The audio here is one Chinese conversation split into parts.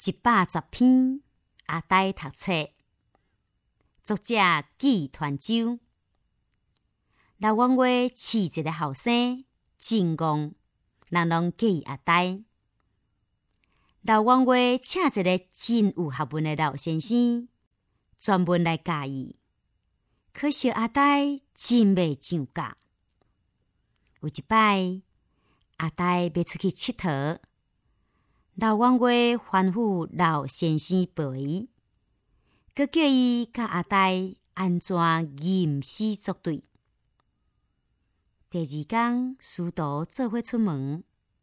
110篇阿呆读册，作者纪传周。6月饲一个后生，真戆，人拢叫伊阿呆。6月请一个真有学问的老先生，专门来教伊。可惜阿呆真袂上教。有一摆，阿呆要出去佚佗，6月吩咐老先生陪，佮叫伊甲阿呆安怎吟诗作对。第2天，师徒做伙出门，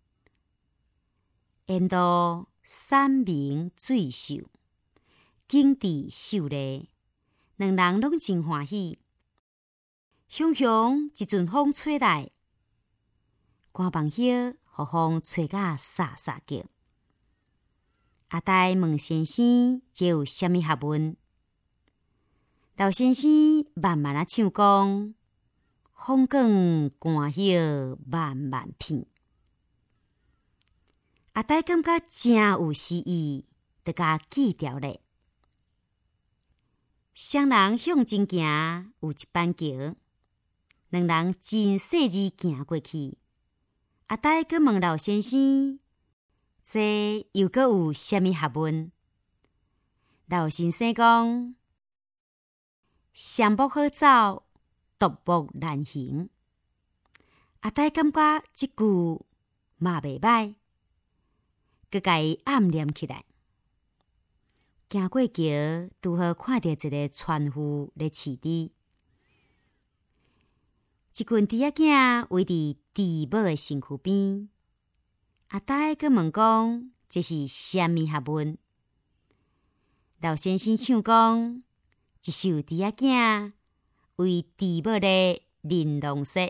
沿途山明水秀，景致秀丽，两人拢真欢喜。雄雄一阵风吹来，寒芒叶互风吹甲沙沙叫。阿呆问先生这有啥物学问？老先生慢慢啊唱讲：风卷寒叶漫漫片。阿呆感觉真有诗意，就甲记牢咧。双人向前行，有一板桥，两人真细致行过去。阿呆佮问老先生：这又阁有啥物学问？老先生讲：上木好走，独木难行。阿呆感觉这句嘛袂歹，佮甲伊暗念起来。行过桥，拄好看到一个船夫咧饲猪。一群猪仔囝围伫猪母的身躯边。阿呆佮问讲：这是啥物学问？老先生唱讲：一首猪仔囝为猪母咧玲珑色。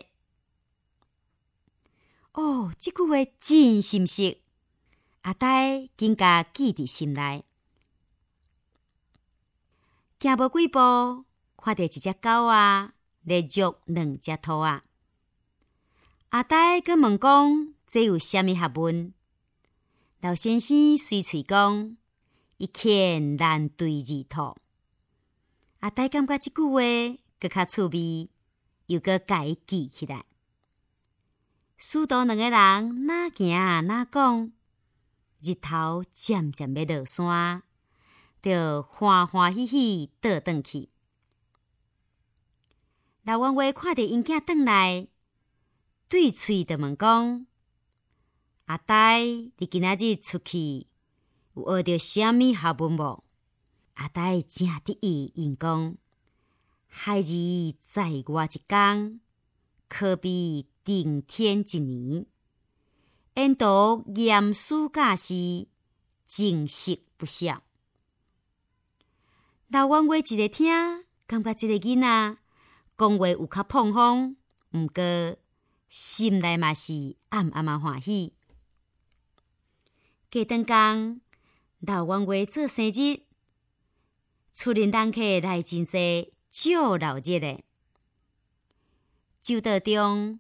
哦，这句话真深刻，阿呆紧甲记伫心内。行无几步，看到一只狗仔咧啄2只兔仔。阿呆佮问讲：这有啥物学问？老先生随嘴讲：一犬难对2兔。阿呆感觉这句话佮较趣味，又佮家己记起来。师徒2个人哪行哪讲，日头渐渐要落山，就欢欢喜喜倒转去。6月看到因囝转来，对喙就问讲：阿呆，你今仔日出去有学到啥物学问无？阿呆真得意应讲：孩儿载我一工，可比顶天一年。研读严肃教示，精实不少。6月一个听，感觉这个囡仔讲话有较碰风，毋过心内嘛是暗暗啊欢喜。过顿工，6月做生日，厝里人客来真济，足闹热的。酒桌中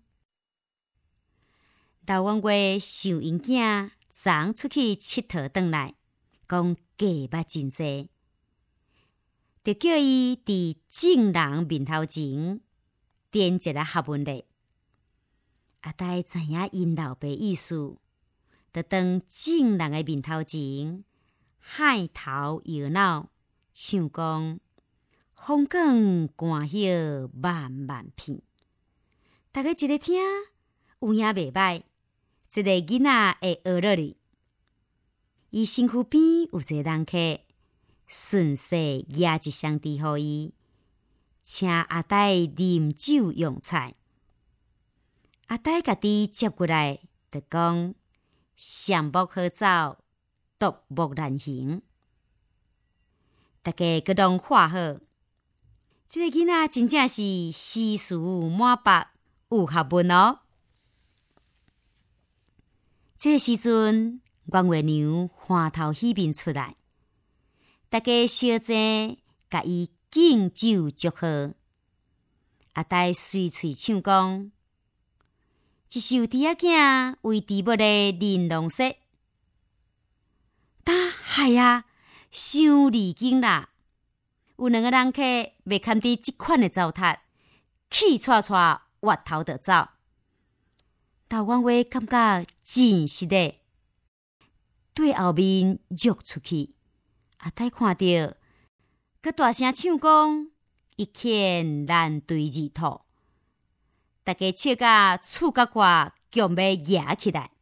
，6月想因囝昨出去佚佗转来，讲假捌真济，就叫伊伫众人面头前点一个学问咧。阿呆知影因老爸意思，就当众人的面头前海头摇闹，唱讲：风卷寒叶漫漫片。大家一个听，有影袂歹，这个囡仔会学落哩。伊身躯边有一个人客，顺势拿一箱猪互伊，请阿呆啉酒用菜。阿呆甲猪接过来，就讲：上木好走，独木难行。大家佮拢话好，这个囡仔真正是诗词满腹，有学问哦。这个时阵，月月娘花头喜面出来，大家小姐甲伊敬酒祝贺。阿呆随嘴唱讲：一首猪仔囝为猪母的玲珑色。 嗨呀，伤离经啦！有2个人客袂堪伫即款的糟蹋，气喘喘挖头就走。豆丸话感觉真实的，对后面跃出去，阿呆看到，佮大声唱讲：一片蓝对日土，大家笑甲厝甲挂，强要举起来。